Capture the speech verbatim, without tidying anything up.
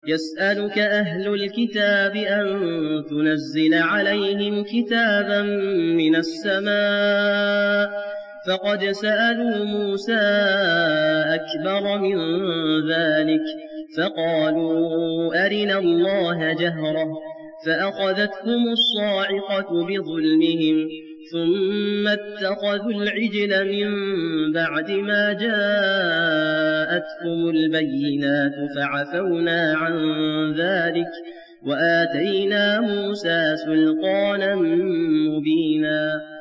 يسألك أهل الكتاب أن تنزل عليهم كتابا من السماء فقد سألوا موسى أكبر من ذلك فقالوا أرنا الله جهرة فأخذتهم الصاعقة بظلمهم ثم اتخذوا العجل من بعد ما جاءتهم البينات فعفونا عن ذلك وآتينا موسى سلطانا مبينا.